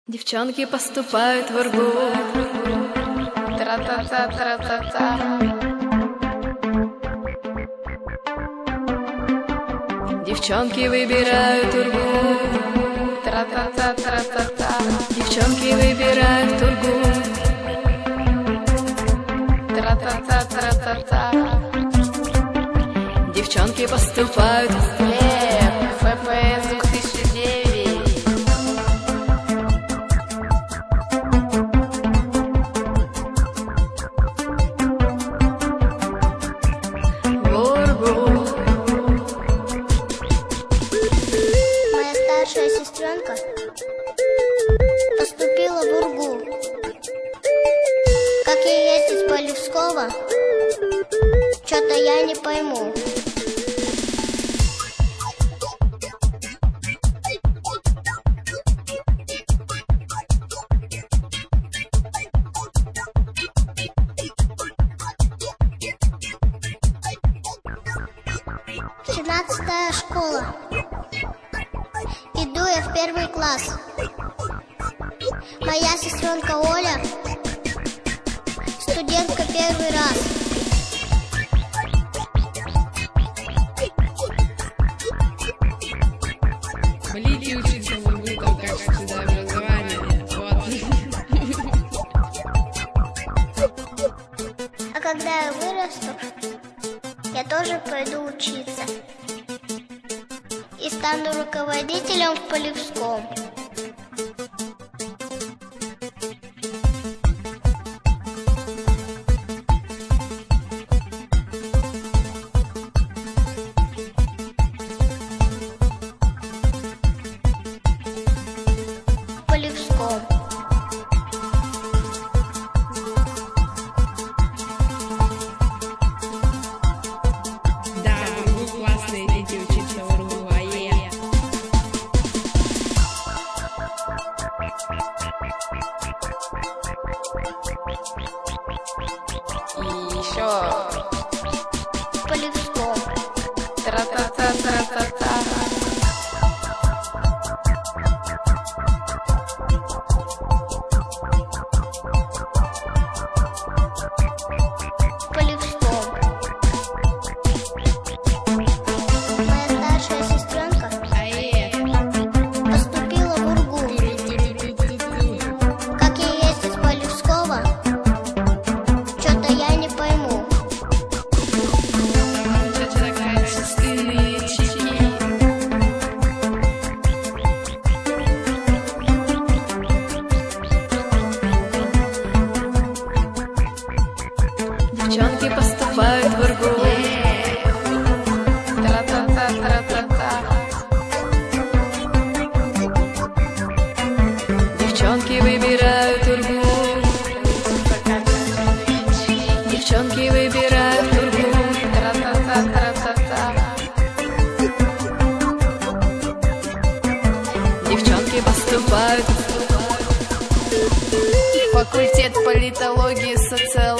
Девчонки поступают в УрГУ. Тра-та-та-тра-та-та. Девчонки выбирают УрГУ. Тра-та-та-тра-та-та. Девчонки выбирают УрГУ. Тра-та-та-тра-та-та. Девчонки поступают в ФПС 2009. Моя старшая сестренка поступила в УрГУ. Как ей ездить по Левского, что-то я не пойму. Тринадцатая школа. Иду я в первый класс. Моя сестренка Оля студентка первый раз. Блин, учиться в УрГУ, там, как всегда, образование. А когда я вырасту, я тоже пойду учиться и стану руководителем в Полевском. Полевском. Да, в УрГУ классно, идите учиться в УрГУ, И еще Полевском. тра-та-та-та-та-та. Полевском. Моя старшая сестренка поступила в УрГУ. Как ей ездить по Левского, что-то я не пойму. Девчонки поступают в УрГУ. Тра-та-та-тра-та-та. Девчонки выбирают УрГУ. Девчонки выбирают УрГУ. Тра-та-та-тра-та-та. Девчонки поступают в факультет политологии, социологии.